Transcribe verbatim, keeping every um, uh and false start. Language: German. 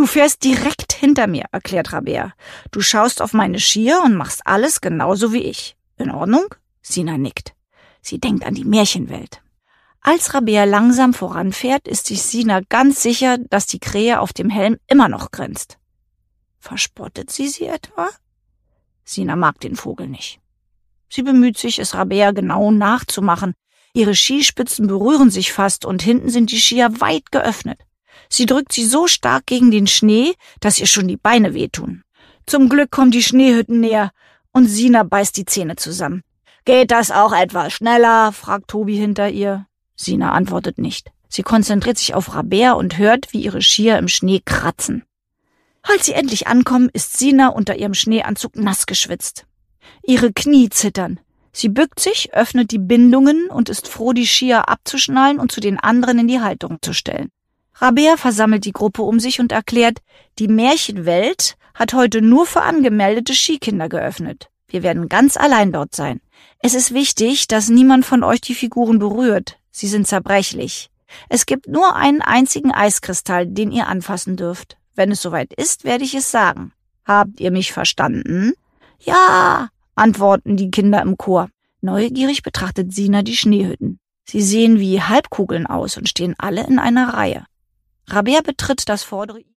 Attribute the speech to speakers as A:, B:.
A: Du fährst direkt hinter mir, erklärt Rabea. Du schaust auf meine Skier und machst alles genauso wie ich. In Ordnung? Sina nickt. Sie denkt an die Märchenwelt. Als Rabea langsam voranfährt, ist sich Sina ganz sicher, dass die Krähe auf dem Helm immer noch grinst. Verspottet sie sie etwa? Sina mag den Vogel nicht. Sie bemüht sich, es Rabea genau nachzumachen. Ihre Skispitzen berühren sich fast und hinten sind die Skier weit geöffnet. Sie drückt sie so stark gegen den Schnee, dass ihr schon die Beine wehtun. Zum Glück kommen die Schneehütten näher und Sina beißt die Zähne zusammen. »Geht das auch etwas schneller?« fragt Tobi hinter ihr. Sina antwortet nicht. Sie konzentriert sich auf Rabea und hört, wie ihre Skier im Schnee kratzen. Als sie endlich ankommen, ist Sina unter ihrem Schneeanzug nass geschwitzt. Ihre Knie zittern. Sie bückt sich, öffnet die Bindungen und ist froh, die Skier abzuschnallen und zu den anderen in die Halterung zu stellen. Rabea versammelt die Gruppe um sich und erklärt, die Märchenwelt hat heute nur für angemeldete Skikinder geöffnet. Wir werden ganz allein dort sein. Es ist wichtig, dass niemand von euch die Figuren berührt. Sie sind zerbrechlich. Es gibt nur einen einzigen Eiskristall, den ihr anfassen dürft. Wenn es soweit ist, werde ich es sagen. Habt ihr mich verstanden? Ja, antworten die Kinder im Chor. Neugierig betrachtet Sina die Schneehütten. Sie sehen wie Halbkugeln aus und stehen alle in einer Reihe. Rabea betritt das vordere